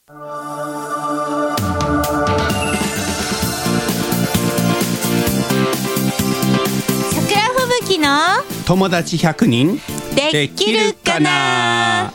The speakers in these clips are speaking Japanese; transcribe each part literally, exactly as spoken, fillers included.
桜吹雪の友達ひゃくにんできるかな。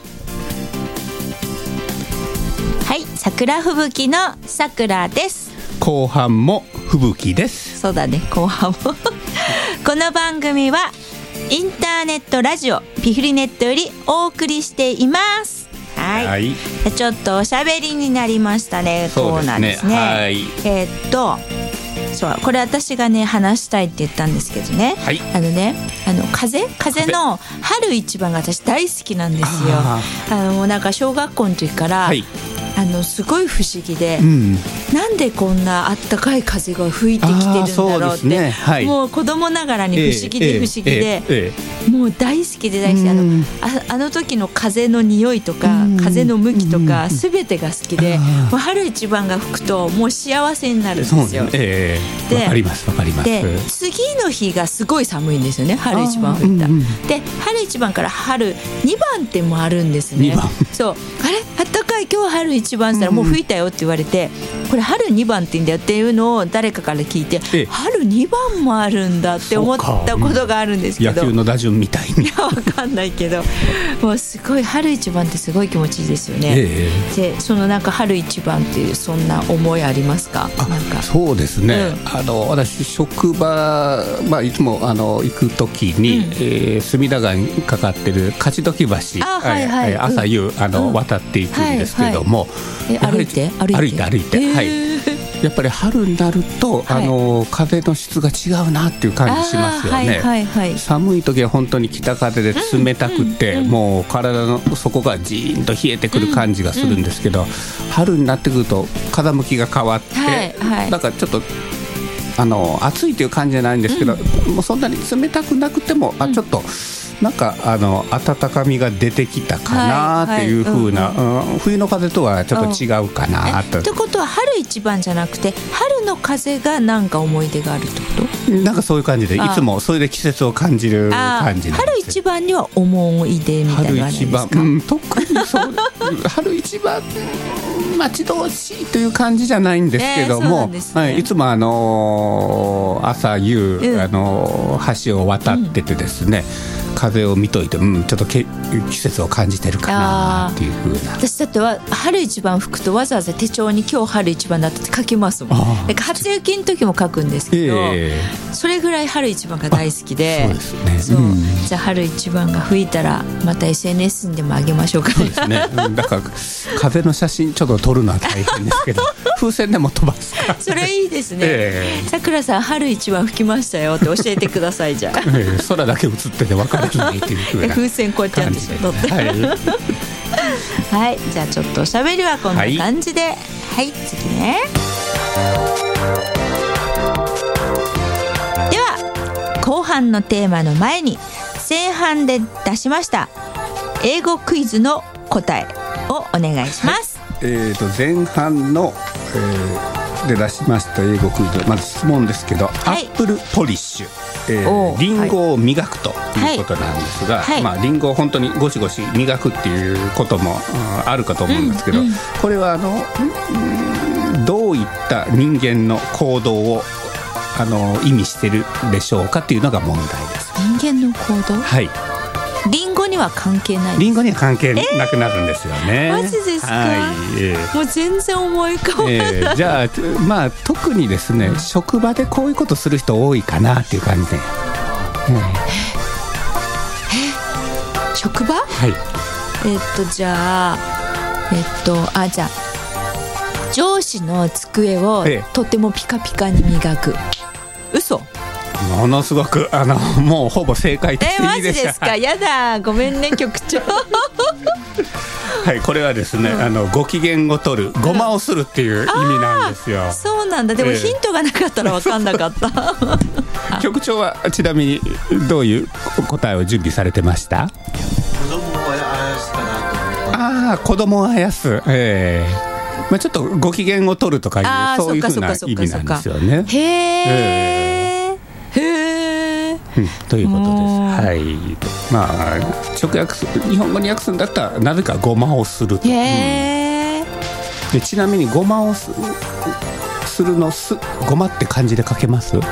はい、桜吹雪のさくらです。 後半も吹雪です。 そうだね、後半もこの番組はインターネットラジオピフリネットよりお送りしています。はい、はい、ちょっとおしゃべりになりましたね。コーナーですね。はい、えー、っとそうこれ私がね話したいって言ったんですけどね、はい、あのねあの風風の春一番が私大好きなんですよ。ああのなんか小学校の時から、はい、あのすごい不思議で、うん、なんでこんなあったかい風が吹いてきてるんだろうって、ね、はい、もう子供ながらに不思議で不思議で、えーえーえー、もう大好きで大好き、あの、あ、あの時の風の匂いとか風の向きとか全てが好きで、もう春一番が吹くともう幸せになるんですよ。 えー、でわかりますわかります。 で次の日がすごい寒いんですよね、春一番吹いた、うんうん、で春一番から春にばん手もあるんですね。そうあれあったかい今日春一番したらもう吹いたよって言われて、これ春にばんって言うんだよっていうのを誰かから聞いて、え春にばんもあるんだって思ったことがあるんですけど、 野球の打順みたいにいやわかんないけどもうすごい春一番ってすごい気持ちいいですよね、えー、でそのなんか春一番っていうそんな思いありますか？なんかそうですね、うん、あの私職場、まあ、いつもあの行く時に、うんえー、隅田川にかかってる勝どき橋、はいはい、朝夕あの、うん、渡っていくんですけども、 はいはい、歩いて歩いて歩いて、えー、はいやっぱり春になると、はい、あの風の質が違うなっていう感じしますよね、はいはいはい、寒い時は本当に北風で冷たくて、うんうんうん、もう体の底がじーんと冷えてくる感じがするんですけど、うんうん、春になってくると風向きが変わって、はいはい、なんかちょっとあの暑いという感じじゃないんですけど、うん、もうそんなに冷たくなくても、うん、あちょっとなんかあの暖かみが出てきたかなっていう風な、はいはいうんうん、冬の風とはちょっと違うかなと。 ってことは春一番じゃなくて春の風がなんか思い出があるってこと？ なんかそういう感じでいつもそれで季節を感じる感じなんです。 春一番には思い出みたいなのがあるんですか？ 春一番、うん、特にそう春一番待ち遠しいという感じじゃないんですけども、えーねはい、いつもあのー、朝夕、うんあのー、橋を渡っててですね、うん風を見といて、うん、ちょっとけ季節を感じてるかなっていう風な。 私だっては春一番吹くとわざわざ手帳に今日春一番だったって書きますもん。なんか初雪の時も書くんですけど、えー、それぐらい春一番が大好きで、 そうですね、 そう、うん、じゃあ春一番が吹いたらまた エスエヌエス にでも上げましょうかね。 そうですね、うん、だから風の写真ちょっと撮るのは大変ですけど風船でも飛ばすかそれいいですね。さくらさん春一番吹きましたよって教えてくださいじゃあ、えー、 空だけ映ってて分かるないっていう風な風船こうやってやってしまって、はい、はい、じゃあちょっとおしゃべりはこんな感じで、はい、はい、次ね。では後半のテーマの前に前半で出しました英語クイズの答えをお願いします。 はい、えー、と前半の、えー、で出しました英語クイズ、まず質問ですけど、はい、アップルポリッシュ、えー、リンゴを磨くということなんですが、はいまあ、リンゴを本当にゴシゴシ磨くっていうことも、うん、あるかと思うんですけど、うんうん、これはあの、うん、どういった人間の行動をあの意味してるでしょうかっていうのが問題です。 人間の行動、 はい、 リンゴには関係ないです。 リンゴには関係なくなるんですよね。 えー、マジですか？はい、えー、もう全然思い浮かばない、えー、じゃあ、まあ、特にですね、うん、職場でこういうことする人多いかなっていう感じで、うん、えー、職場？ はい、 えー、っとじゃあえー、っとあじゃあ上司の机をとてもピカピカに磨く、えー、嘘？ ものすごくあのもうほぼ正解としていいでしょ。 えー、マジですか？やだごめんね局長はい、これはですね、うん、あのご機嫌を取る、ごまをするっていう意味なんですよ。 そうなんだ。でもヒントがなかったら分かんなかった、えー、局長はちなみにどういう答えを準備されてました？ 子供をあやすかなと。 ああ、子供をあやす、えーまあ、ちょっとご機嫌を取るとかいうそういうふうな意味なんですよね。 へえ、えー、へー、 うん、ということです。はい、まあ直訳す日本語に訳すんだったらなぜかごまをすると。 へー、 でちなみにごまを す, するのすごまって漢字で書けます？書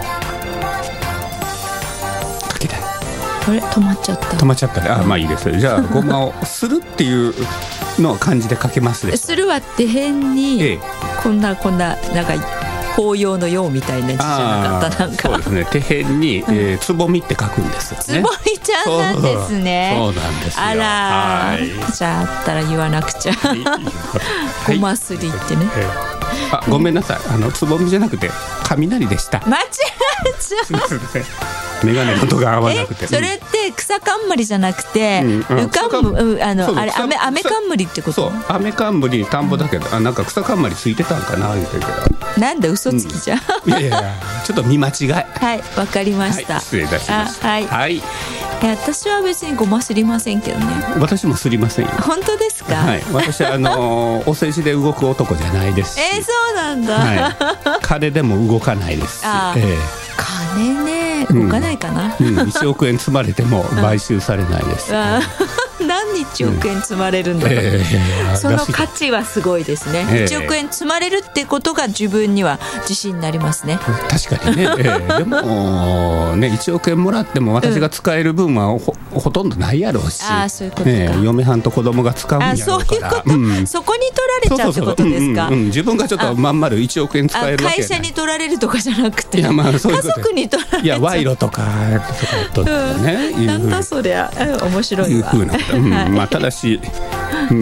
けない。 あれ止まっちゃった。 止まっちゃったね。あ、まあいいです。じゃあごまをするっていうのを漢字で書けますでしょ。 するはって変に、ええ、こんなこんななんか紅葉のようみたいな字じゃなかった。なんかそうですね。手辺に、えー、つぼみって書くんですよね。 つぼみちゃんなんですね。 そうなんですよ。 あら、じゃああったら言わなくちゃ。ごますりってね。 えーあ、ごめんなさい、あのつぼみじゃなくて雷でした。 間違えちゃう。メガネの音が合わなくて。 それって草冠じゃなくて、うん、うかんむあのあれ雨雨冠ってこと？ そう、雨冠田んぼだけど、あ、なんか草冠ついてたんかな言うてるけど。 なんだ嘘つきじゃん。 うん、いやいやちょっと見間違い。 はい、わかりました。 はい、失礼いたしました。 はい。 はい。 私は別にごますりませんけどね。 私もすりませんよ。 本当ですか？ はい、私はあのー、お世辞で動く男じゃないですし。 えー、そうなんだ。 はい、金でも動かないですし。 あ、えー、金ね、動かないかな。 うんうん、いちおくえん積まれても買収されないです。 何にいちおくえん積まれるんだろう、うんえー、その価値はすごいですね、えー、いちおくえん積まれるってことが自分には自信になりますね。 確かにね、えー、でもねいちおくえんもらっても私が使える分は ほ,、うん、ほとんどないやろうし、 あ、そういうことか、 ね、嫁はんと子供が使うんやろうから、 あ、そういうこと、うん、そこに取られちゃうってことですか？ 自分がちょっとまん丸いちおくえん使えるわけ。 会社に取られるとかじゃなくて、 いや、まあ、そういうこと、 家族に取られちゃう。 いや、賄賂とかとかね、 うん、なんだそりゃ、面白いわ。 いう風な、うん、はい、まあ、ただし、うんうん、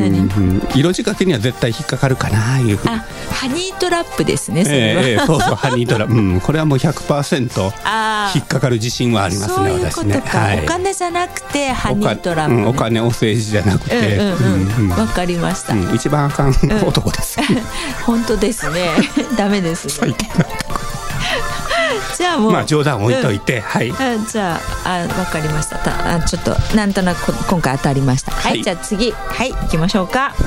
色仕掛けには絶対引っかかるかないうふうに。 あ、ハニートラップですね、それは。 えー、そうそう、ハニートラップ、うん、これはもう ひゃくパーセント 引っかかる自信はありますね。 そういうことか、 はい、 お金じゃなくてハニートラップ、ね、 お, お金お政治じゃなくて、 わかりました、 うん、一番あかん男です、 うん、本当ですね。ダメですね。最低なじゃあもう、 まあ、冗談置いといて、うん、はい、 じゃあ、あ、分かりました。たあちょっとなんとなく今回当たりました。はい、はい、じゃあ次、はい、行きましょうか。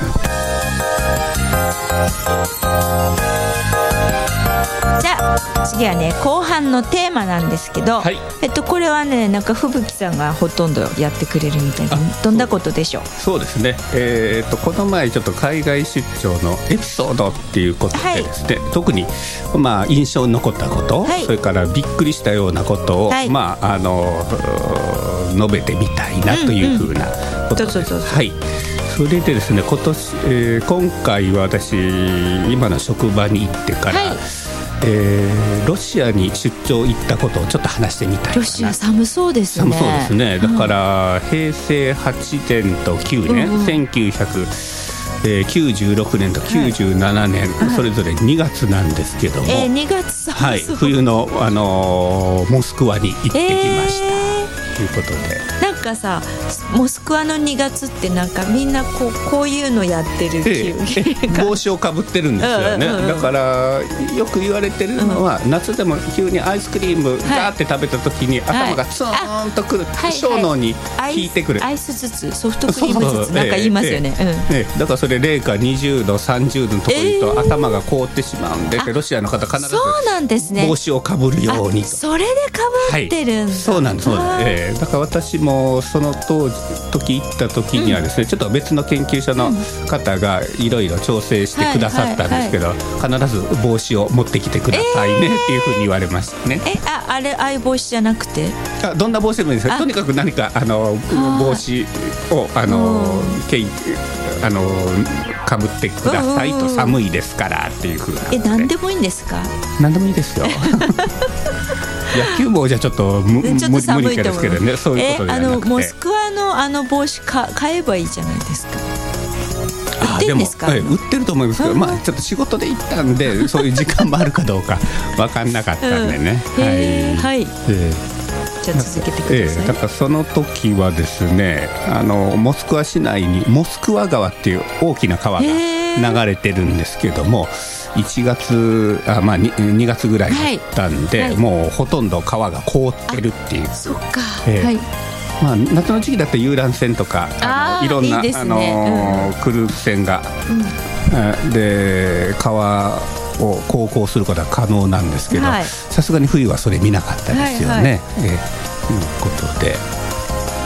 じゃあ次はね、後半のテーマなんですけど、はい、えっと、これはね、なんか吹雪さんがほとんどやってくれるみたいで、どんなことでしょう？ そうですね、えー、っとこの前ちょっと海外出張のエピソードっていうことでですね、はい、特に、まあ、印象に残ったこと、はい、それからびっくりしたようなことを、はい、まあ、あの述べてみたいなというふうなことです。はい、それでですね、今年、えー、今回は私今の職場に行ってから、はい、えー、ロシアに出張行ったことをちょっと話してみたいかな。 ロシア寒そうですね。 寒そうですね。だから、うん、へいせいはちねんときゅうねん、うんうん、せんきゅうひゃくきゅうじゅうろくねんときゅうじゅうななねん、はい、それぞれにがつなんですけども、 えー、にがつ寒そう、 はい、冬の、あのー、モスクワに行ってきました、えー、ということで、 なんかさ、モスクワのにがつってなんかみんなこう、こういうのやってる、えー、帽子をかぶってるんですよね、うんうんうん、だからよく言われてるのは、うん、夏でも急にアイスクリームガーって食べた時に、はい、頭がツーンとくる、はい、小脳に効いてくる、 アイスずつソフトクリームずつなんか言いますよね、 えーえーうんえー、だからそれ零下にじゅうどさんじゅうどのところにと、えー、頭が凍ってしまうんで、ロシアの方必ず帽子をかぶるようにと。 それでかぶってるんだ、はい、 そうなんです、そうなんです、えー、だから私もその当時時行った時にはですね、うん、ちょっと別の研究所の方がいろいろ調整してくださったんですけど、必ず帽子を持ってきてくださいね、えー、っていうふうに言われましたね。 え、あ、あれ、ああいう帽子じゃなくて、 あ、どんな帽子でもいいですよ。とにかく何かあの帽子をあのけいあのかぶってくださいと、寒いですからっていうふうな。 え、何でもいいんですか？ 何でもいいですよ。野球帽じゃちょっとむちょっと寒いと思う。無理ですけどね、そういうことじゃなくて、 あのモスクワのあの帽子か買えばいいじゃないですか。売ってるんですか？ でも、売ってると思いますけど、まあちょっと仕事で行ったんでそういう時間もあるかどうか分かんなかったんでね、 うん、はい、はい、えーじゃあ続けてください。えー、 だからその時はですね、あのモスクワ市内にモスクワ川っていう大きな川が流れてるんですけども、いちがつ、あ、まあ、に, にがつぐらいだったんで、はいはい、もうほとんど川が凍ってるっていう。 そっか、 えーはい、 まあ、夏の時期だと遊覧船とかあのいろんな、いいですね、あのーうん、クルーズ船が、うん、で川を航行することは可能なんですけど、さすがに冬はそれ見なかったですよね、はいはい、えー、ということで、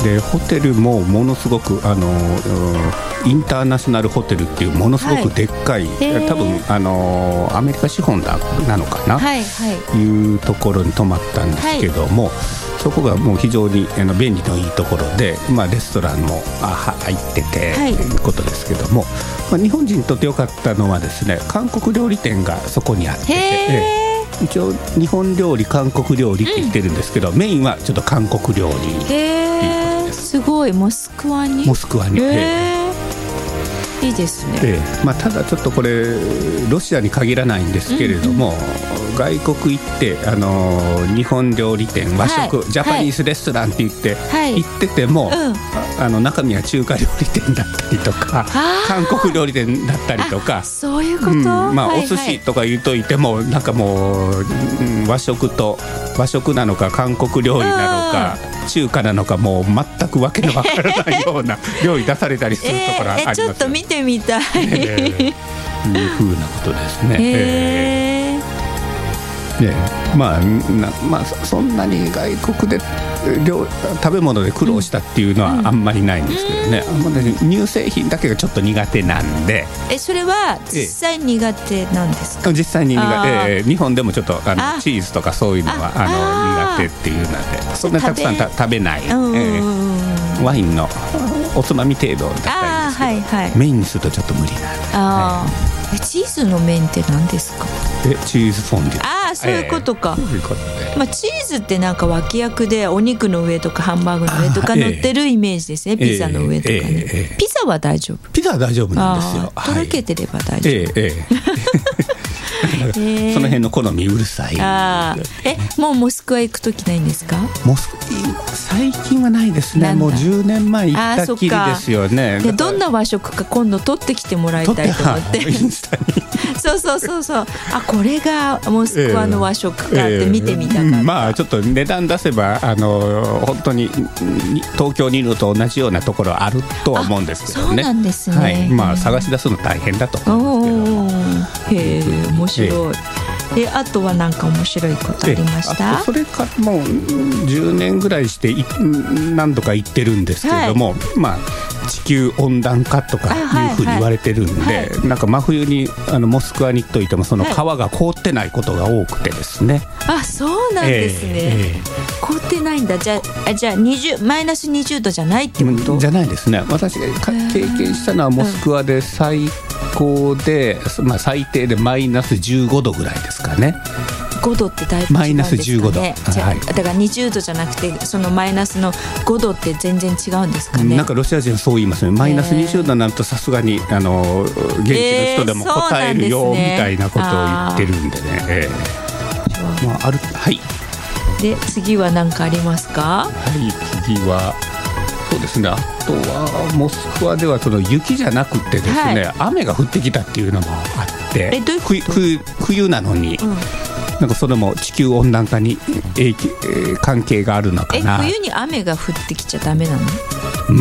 でホテルもものすごくあのインターナショナルホテルっていうものすごくでっかい、はい、多分あのアメリカ資本だなのかな、はいはい、いうところに泊まったんですけども、はい、そこがもう非常にあの便利のいいところで、まあ、レストランも入ってて、はい、ということですけども、まあ、日本人にとってよかったのはですね、韓国料理店がそこにあってて、一応日本料理韓国料理って言ってるんですけど、うん、メインはちょっと韓国料理っていうことです。 すごい、モスクワにモスクワに、 えー、いいですね、 えーまあ、ただちょっとこれロシアに限らないんですけれども、うんうん、外国行ってあの日本料理店和食、はい、ジャパニーズレストランって言って、はい、行ってても、うん、あの中身は中華料理店だったりとか韓国料理店だったりとか、 そういうこと、 うん、まあ、はいはい、お寿司とか言うといてもなんかもう、うん、和食と和食なのか韓国料理なのか、うん、中華なのかもう全くわけのわからないような料理出されたりするところありますよ、 えー、ちょっと見てみたい、 えー、いうふうなことですね、 えーえーね、まあなまあ、そんなに外国で食べ物で苦労したっていうのはあんまりないんですけどね、うんうん、乳製品だけがちょっと苦手なんで。 えそれは実際苦手なんですか？ 実際に苦手、えー、日本でもちょっとあのチーズとかそういうのはあの苦手っていうのでそんなにたくさんた食べない、えー、ワインのおつまみ程度だったりですけど、はいはい、メインにするとちょっと無理なんで、 あ、えー、チーズの麺って何ですか？ えチーズフォンデュ。 ああ、そういうことか、えー、そういうことで、まあ、チーズってなんか脇役でお肉の上とかハンバーグの上とか乗ってるイメージですね、ピザの上とかね、えーえー、ピザは大丈夫？ ピザは大丈夫なんですよ。 とろけてれば大丈夫、 えーえー、その辺の好みうるさい。 あえもうモスクワ行くときないんですか？ モスク最近はないですね。もうじゅうねんまえ行ったっきりですよね。 でどんな和食か今度撮ってきてもらいたいと思ってインスタにそうそうそうそう、あこれがモスクワの和食かって見てみたかった、えーえー、 まあちょっと値段出せばあの本当に東京にいるのと同じようなところあるとは思うんですけどね。 そうなんですね、 はい、まあ探し出すの大変だと思うんですけど。 へえ面白い、えー、であとは何か面白いことありました？ あとそれからもうじゅうねんぐらいして何度か行ってるんですけれども、はい、まあ地球温暖化とかいうふうに言われてるんで、はいはい、なんか真冬にあのモスクワに行っといてもその川が凍ってないことが多くてですね、 はい、あそうなんですね、えーえー、凍ってないんだ。じゃあ、じゃあにじゅうマイナスにじゅうどじゃないってこと？ じゃないですね。私が経験したのはモスクワで最高で、まあ、最低でマイナスじゅうごどぐらいですかね。 ごどってだいぶ違うんですかね。マイナスじゅうごど、はい、だからにじゅうどじゃなくてそのマイナスのごどって全然違うんですかね。 なんかロシア人はそう言いますね。マイナスにじゅうどになるとさすがにあの現地の人でも答えるよ、えーね、みたいなことを言ってるんでね、えーまあ、あるはい。 で次は何かありますか？ はい次はそうですね、あとはモスクワではその雪じゃなくてですね、はい、雨が降ってきたっていうのもあって、 えどういうこと？ 冬、冬なのに、うん、なんかそれも地球温暖化に影響、えー、関係があるのかな。 え冬に雨が降ってきちゃダメなの？ うん、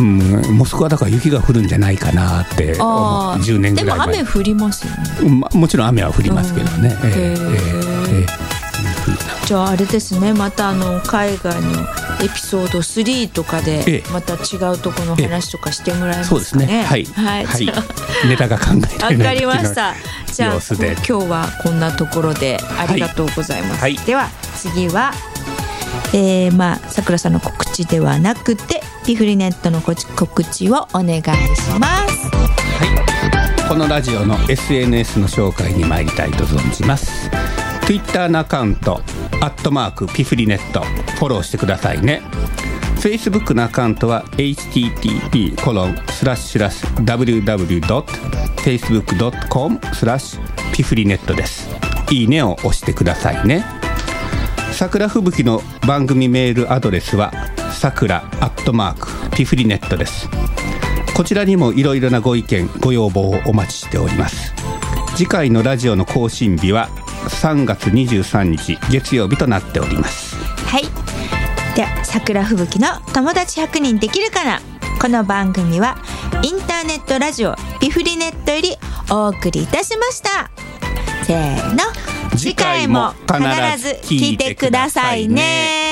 モスクワだから雪が降るんじゃないかなって思ってじゅうねんぐらい前。 でも雨降りますよね、 ま、もちろん雨は降りますけどね、うん、えー、えーえーじゃああれですね、またあの海外のエピソードスリーとかでまた違うところの話とかしてもらえますかね。 そうですね、はい、はい、はい、ネタが考えられない。 わかりました。じゃあ今日はこんなところでありがとうございます、はいはい、では次は、えー、まあさくらさんの告知ではなくてピフリネットの告知をお願いします。 はい、このラジオの エスエヌエス の紹介に参りたいと存じます。Twitter のアカウントアットマークピフリネットフォローしてくださいね。 Facebook のアカウントは エイチティーティーピーコロンスラッシュスラッシュダブリューダブリュードットフェイスブックドットコムスラッシュピフリネットです。いいねを押してくださいね。桜吹雪の番組メールアドレスはさくらアットマークピフリネットです。こちらにもいろいろなご意見ご要望をお待ちしております。次回のラジオの更新日はさんがつにじゅうさんにち月曜日となっております。 はい、では桜吹雪の友達ひゃくにんできるかな。この番組はインターネットラジオピフリネットよりお送りいたしました。せーの、次回も必ず聞いてくださいね。